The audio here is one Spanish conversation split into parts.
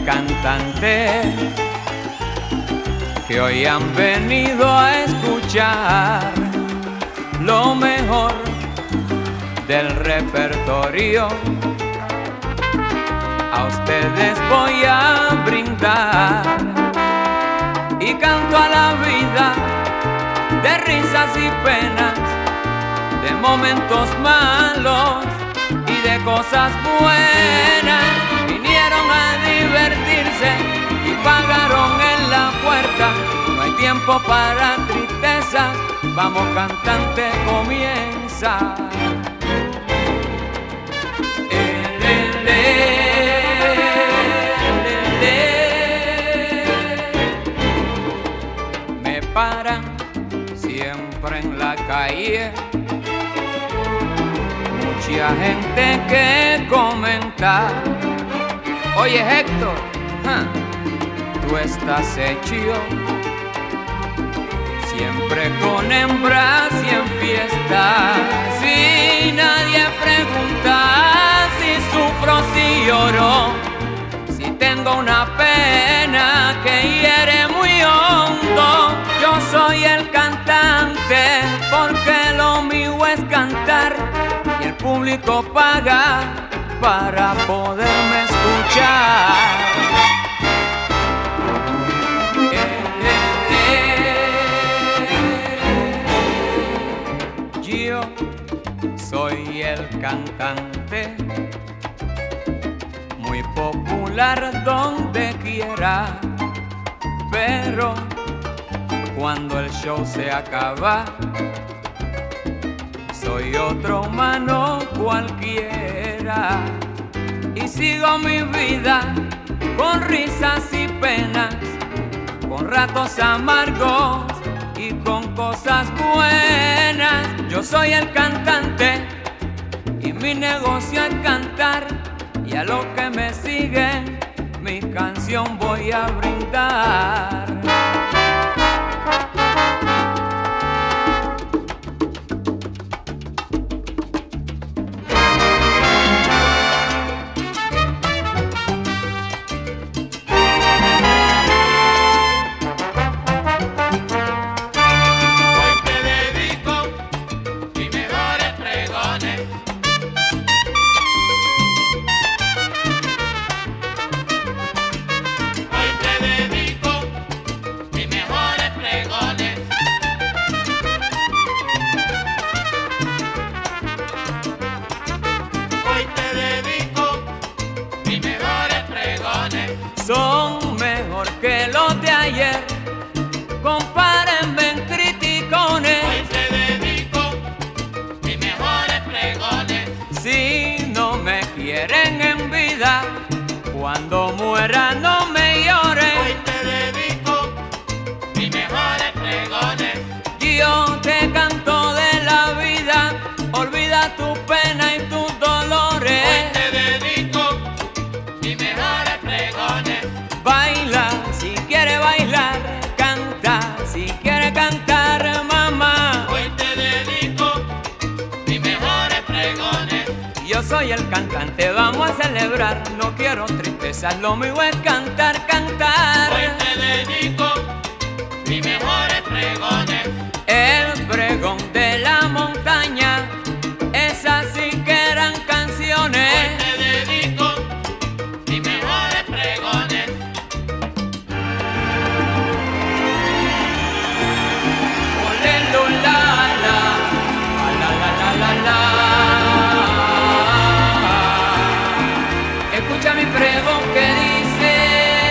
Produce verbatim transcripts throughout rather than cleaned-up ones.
cantantes que hoy han venido a escuchar lo mejor del repertorio. A ustedes voy a brindar y canto a la vida de risas y penas, de momentos malos y de cosas buenas. Vinieron a divertirse y pagaron en la puerta. No hay tiempo para tristezas, vamos cantante, comienza. Me paran siempre en la calle mucha gente que comenta: oye Héctor, huh, tú estás hecho siempre con hembras y en fiestas. Si nadie pregunta si sufro, si lloro, si tengo una pena que hiere muy hondo. Yo soy el cantante porque lo mío es cantar y el público paga para poderme escuchar. Yo soy el cantante, muy popular donde quiera, pero cuando el show se acaba, soy otro humano cualquiera y sigo mi vida con risas y penas, con ratos amargos y con cosas buenas. Yo soy el cantante y mi negocio es cantar, y a los que me siguen mi canción voy a brindar. Son mejor que los de ayer, compárenme en criticones. Hoy te dedico mis mejores pregones. Si no me quieren en vida, cuando muera no me lloren. Hoy te dedico mis mejores pregones. Yo te canto de la vida, olvida tu pena y tus dolores. Hoy te dedico mis mejores pregones. Baila si quiere bailar, canta si quiere cantar, mamá. Hoy te dedico mis mejores pregones. Yo soy el cantante, vamos a celebrar, no quiero tristezas, lo mío es cantar, cantar. Hoy te dedico mis mejores pregones. El pregón de la montaña, esas sí que eran canciones. Hoy te dedico mis mejores pregones. Escucha mi pregón que dice: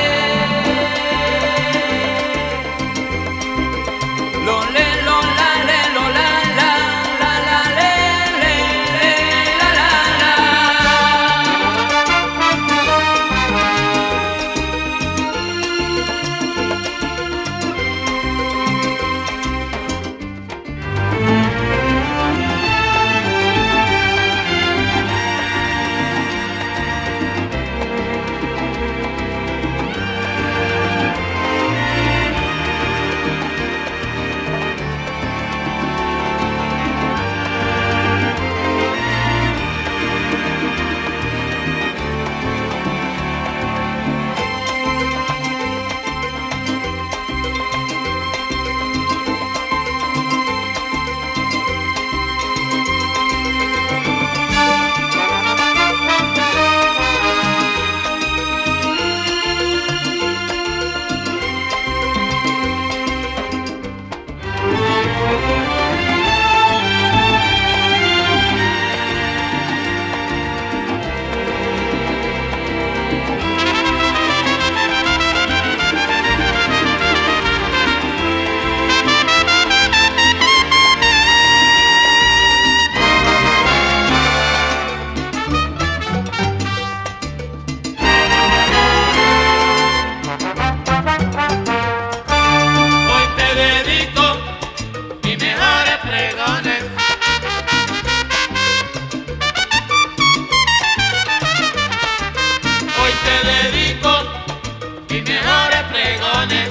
mis mejores pregones.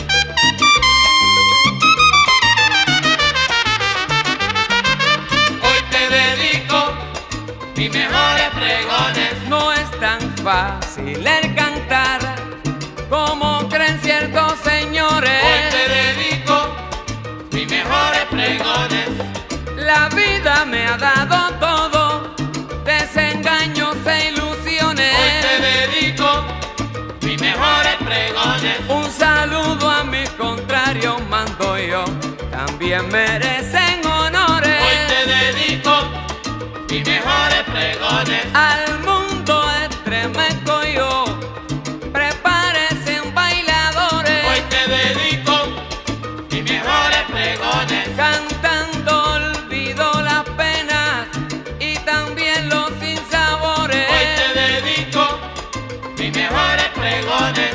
Hoy te dedico mis mejores pregones. No es tan fácil el cantar como creen ciertos señores. Hoy te dedico mis mejores pregones. La vida me ha dado todo, desengaños e ilusiones. Hoy te dedico mis mejores pregones. Un saludo a mis contrarios mando yo, también merecen honores. Hoy te dedico mis mejores pregones. Al mundo estremezco yo, prepárense bailadores. Hoy te dedico mis mejores pregones. Cantando olvido las penas y también los sinsabores. Hoy te dedico mis mejores pregones.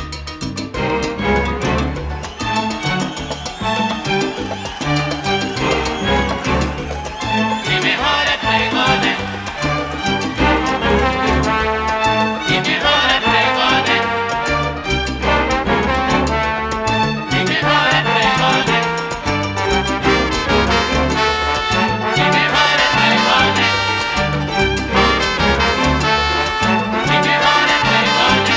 Mis mejores pregones. Mis mejores pregones. Mis mejores pregones. Mis mejores pregones. Mis mejores pregones.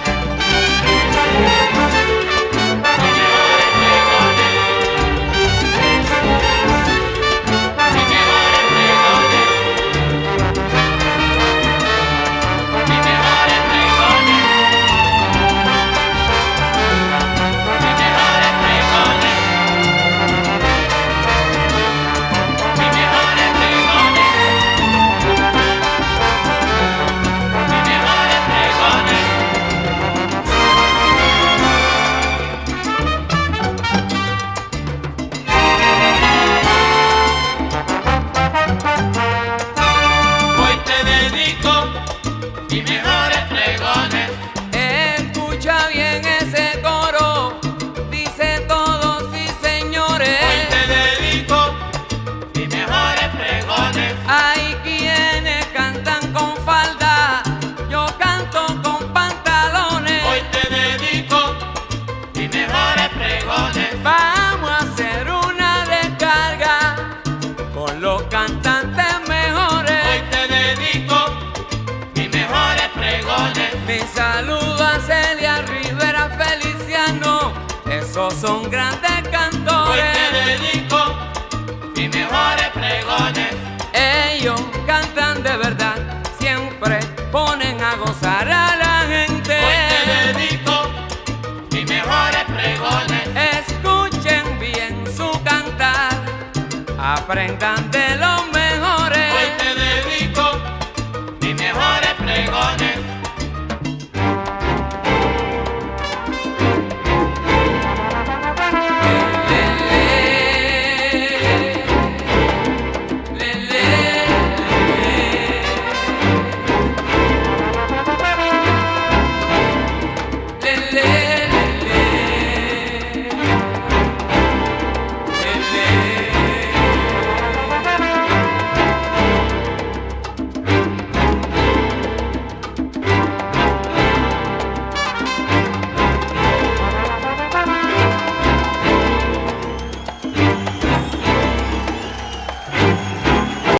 Hoy te dedico mis mejores pregones. Escucha bien ese coro, dice todos sí señores. Hoy te dedico mis mejores pregones. Hay quienes cantan con falda, yo canto con pantalones. Hoy te dedico mis mejores pregones. Vamos a hacer una descarga con los cantantes mejores. Hoy te dedico mis mejores pregones. Mi saludo a Celia Rivera Feliciano, esos son grandes Hoy cantores. te dedico mis mejores pregones. Ellos cantan de verdad, siempre ponen a gozar a la gente. Hoy te dedico mis mejores pregones. Escuchen bien su cantar, aprendan de